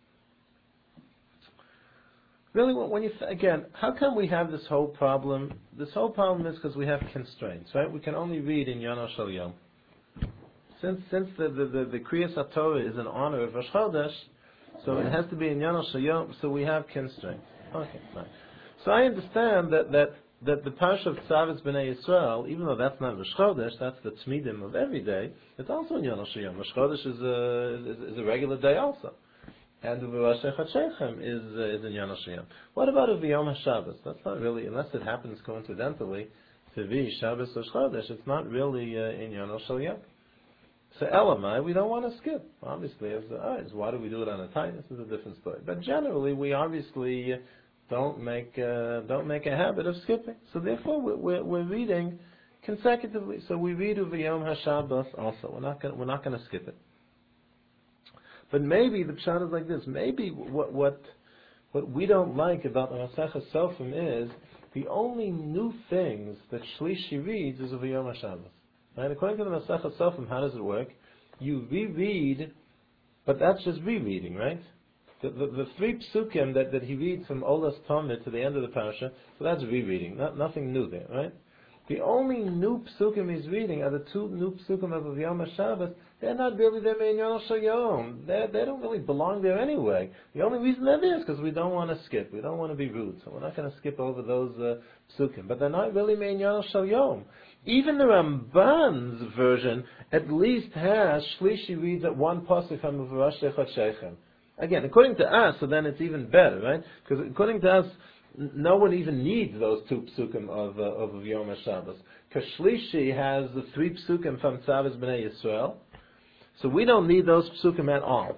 Really, when again, how come we have this whole problem? This whole problem is because we have constraints, right? We can only read in Yano Shel Yom. Since the Kriyas HaTorah is in honor of Rosh Chodesh, so it has to be in Yano Shel Yom, so we have constraints. Okay, fine. So I understand that the Parsha of Tzavis B'nai Yisrael, even though that's not Rosh Chodesh, that's the Tzmidim of every day, it's also in Yom Sheyom. Rosh Chodesh is a regular day also. And the V'Rashei Chadshechem is in Yom Sheyom. What about a V'Yom HaShabbos? That's not really, unless it happens coincidentally to be Shabbos Rosh Chodesh, it's not really in Yom Sheyom. So Elamai, we don't want to skip. Obviously, why do we do it on a time? This is a different story. But generally, we obviously don't make a habit of skipping. So therefore, we're reading consecutively. So we read Uvayom HaShabbos also. We're not going to skip it. But maybe the pshat is like this. Maybe what we don't like about the Masechah Sofim is the only new things that Shlishi reads is Uvayom HaShabbos. Right? According to the Masechah Sofim, how does it work? You reread, but that's just rereading, right? The 3 psukim that he reads from Olas Tamid to the end of the parasha, so that's rereading, nothing new there, right? The only new psukim he's reading are the 2 new psukim of Yom HaShabbos. They're not really there in Yom Sheyom. They don't really belong there anyway. The only reason they're there is because we don't want to skip. We don't want to be rude, so we're not going to skip over those psukim. But they're not really in Yom Sheyom. Even the Ramban's version at least has Shlishi reads at 1 pasuk from V'Rashei Chadshechem. Again, according to us, so then it's even better, right? Because according to us, no one even needs those 2 psukim of Yom HaShabbos. Because Shlishi has the 3 psukim from Tzavis B'nai Yisrael, so we don't need those psukim at all.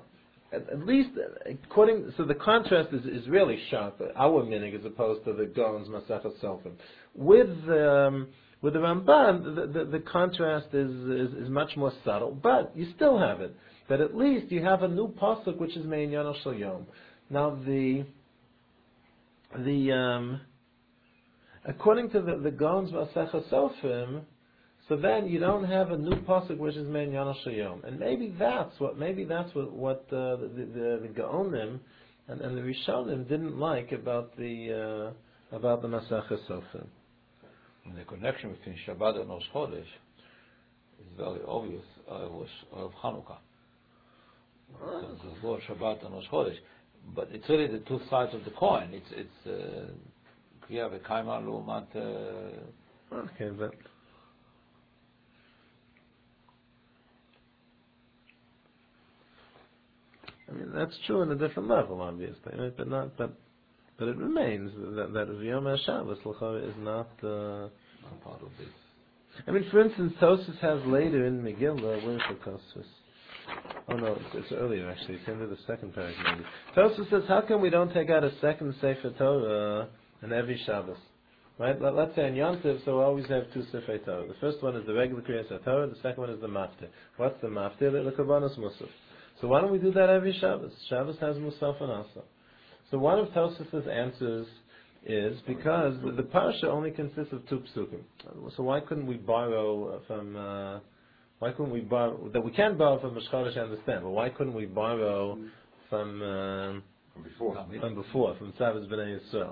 at least according, so the contrast is really sharp. Our meaning as opposed to the Gaon's Masechah Sofim. With the Ramban, the contrast is much more subtle, but you still have it. But at least you have a new pasuk which is Me'inyan Shel Yom. Now according to the Gaon's Masechah Sofim, so then you don't have a new pasuk which is Me'inyan Shel Yom, and maybe that's what the Gaonim and the Rishonim didn't like about the Masechah Sofim. And the connection between Shabbat and Rosh Chodesh is very obvious of Hanukkah. The word Shabbat and Rosh Chodesh, but it's really the two sides of the coin. It's Kriya v'Kaima Lumat. Okay, but. I mean, that's true on a different level, obviously, right? But it remains that Yom HaShabbos L'chara is not part of this. I mean, for instance, Tosfos has later in Megillah, where's the Tosfos? Oh no, it's earlier actually. It's into the second paragraph maybe. Tosfos says, how come we don't take out a second Sefer Torah in every Shabbos? Right? Let's say on Yom Tov, so we always have two Sefer Torah. The first one is the regular Kriyas Torah. The second one is the Maftir. What's the Maftir? The Kabbanos Musaf. So why don't we do that every Shabbos? Shabbos has Musaf and Asa. So one of Tosfos' answers is because the parsha only consists of two psukim. So why couldn't we borrow from? Why couldn't we borrow that we can borrow from Rosh Chodesh? I understand, but why couldn't we borrow from before from Tzavos B'nai Yisrael?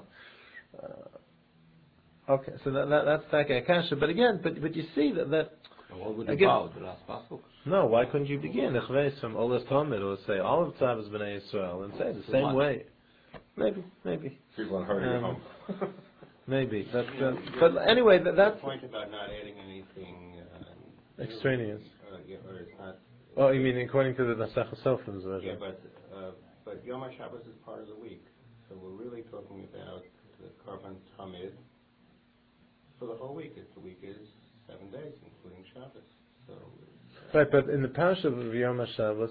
Okay, so that's Taka Akasha. But again, but you see that. What would you borrow the last pasuk? No, why couldn't you begin Echveis from Olas Talmud or say all of Tzavos B'nai Yisrael and say the same way? Maybe. People are hurting home. Maybe, but anyway, that's the point about not adding anything extraneous. Or it's not. Oh, you mean according to the Masechah Sofim's version? Yeah, but Yom HaShabbos is part of the week, so we're really talking about the Korban Tamid for the whole week. The week is 7 days, including Shabbos. So. Right, but in the parasha of Yom HaShabbos.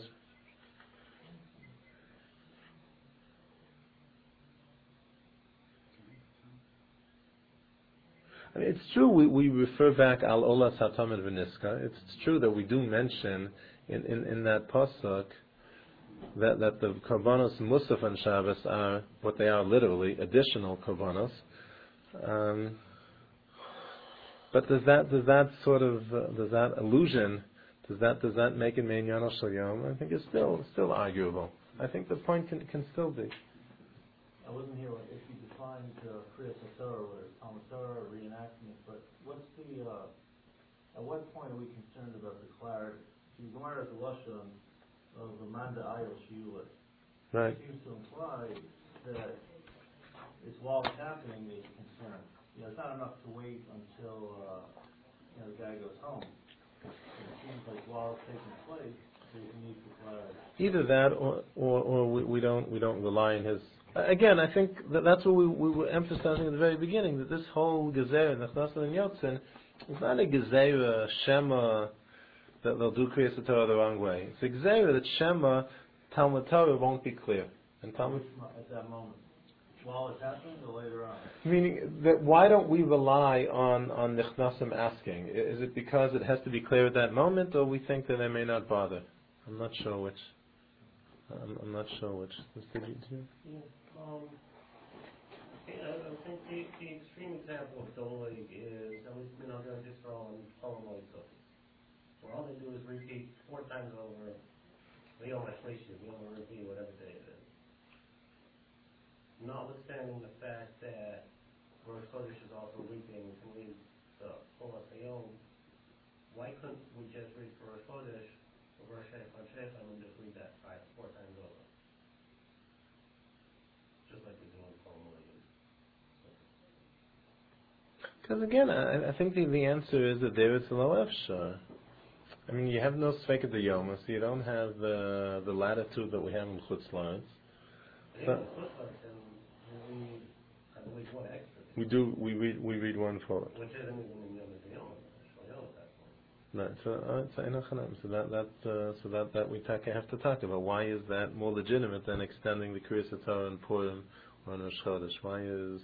I mean, it's true we refer back al olas hatamid v'niska. It's true that we do mention in that pasuk that the korbanos musaf and Shabbos are what they are literally, additional korbanos. But does that allusion does that make it me'inyan shel yom? I think it's still arguable. I think the point can still be. I wasn't here if you defined Kriyas HaTorah, whether it's Talmud Torah or reenacting it, but what's the, at what point are we concerned about the clarity? The Gemara is the Lashon of the Manda Ayel Shiyulah. Right. It seems to imply that it's while it's happening that you're concerned. It's not enough to wait until the guy goes home. It seems like while it's taking place, there's a need for clarity. Either that, or we don't rely on his. Again, I think that's what we were emphasizing at the very beginning, that this whole Gezerah, Nechnasan and Yotzin, is not a Gezerah, Shema, that they'll do Kriyas HaTorah the wrong way. It's a Gezerah that Shema, Talmud Torah won't be clear. And Talmud... At that moment. While it's happening or later on? Meaning, that why don't we rely on Nechnasim asking? Is it because it has to be clear at that moment, or we think that they may not bother? I'm not sure which. I'm not sure which. Mr. Gideon? I think the extreme example of Doleg is, at least, they're just throwing Polaroid cookies. Where all they do is repeat 4 times over, Yom HaShlishi, Yom HaRavi, whatever day it is. Notwithstanding the fact that Rosh Chodesh is also reaping and leaves the Olas Hayom, why couldn't we just read for Rosh Chodesh, or Rosh Hashanah, and just read that 4 times over? Just like we do in Polaroid. Because again, I think the answer is that there it's a low efshar. I mean, you have no Sfeik the Yom, so you don't have the latitude that we have in Chutz La'aretz. We read one for it. Which isn't even in Yom HaZiyom at that point. Right, so that we have to talk about. Why is that more legitimate than extending the Kriyas Torah and Purim on Rosh Chodesh? Why is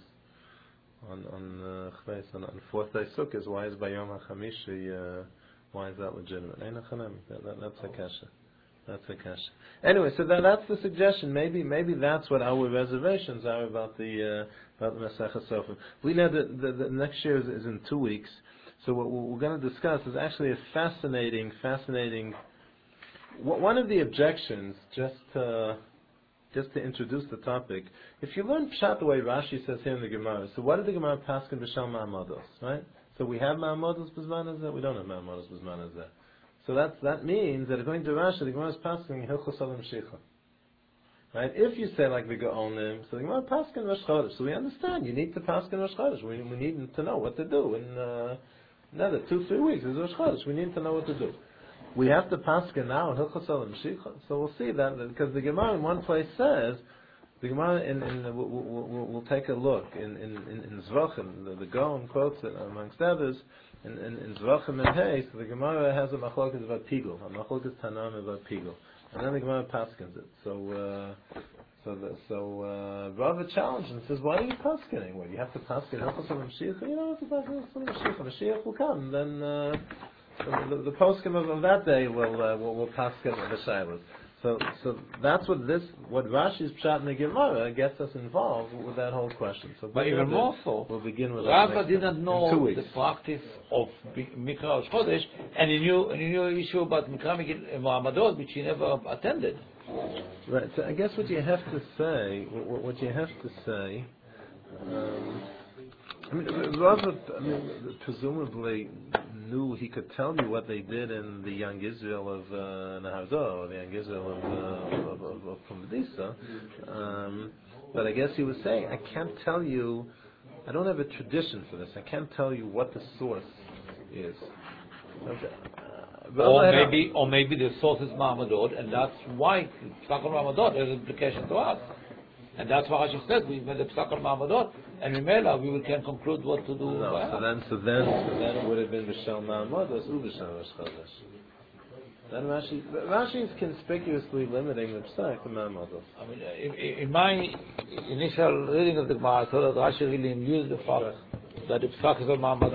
on fourth day Sukkot? Why is Bayom HaChamishi? Why is that legitimate? That's a kasha. That's a kasha. Anyway, so that's the suggestion. Maybe that's what our reservations are about the Masechah Sofim. We know that the next year is in 2 weeks. So what we're going to discuss is actually a fascinating. One of the objections, just to introduce the topic, if you learn Pshat the way Rashi says here in the Gemara, so what did the Gemara paskin b'shal ma'amados, right? So we have ma'amados b'zman hazeh, we don't have ma'amados b'zman hazeh. So that means that according to Rashi, the Gemara is paskin hilchos alam shicha. Right? If you say like the Gaonim, so the Gemara paskin Rosh Chodesh. So we understand you need to paskin Rosh Chodesh. We need to know what to do in another 2-3 weeks. It's Rosh Chodesh. We need to know what to do. We have to paskin now in Hilchos Alam Shicha. So we'll see that because the Gemara in one place says the Gemara we'll take a look in Zvachim. The Gaon quotes it amongst others in Zvachim and Hay. So the Gemara has a machlokes about Pigul. A machlokes Tanam about Pigul. And then the Gemara paskins it. So Rava challenged and says, why are you paskening? Well, you have to paskin Hilchos Alam Shicha. You don't have to paskin Hilchos Alam Shicha. Mashiach will come. Then the poskim of that day will paskin the Shilas. So that's what Rashi's Pshat in the Gemara gets us involved with that whole question. So, but even more so, we'll begin with Rava didn't know the practice of Mikra Rosh Chodesh, and he knew an issue about Mikra Muhammadot, which he never attended. Right. So I guess what you have to say, Rava, presumably knew he could tell you what they did in the Young Israel of Naharzo, or the Young Israel of Pumbedisa. But I guess he was saying, I can't tell you, I don't have a tradition for this. I can't tell you what the source is. Or maybe the source is Muhammadot, and that's why Psak Muhammadot has implication to us. And that's why Rashi said we made the Psak Muhammadot, and we can conclude what to do. No, so then it would have been B'Shal Ma'amados U'B'Shal Rosh Chodesh. Then Rashi is conspicuously limiting the Psak to Ma'amados. I mean, in my initial reading of the Gemara, I thought that Rashi really used the fact that the Psak is on Ma'amados.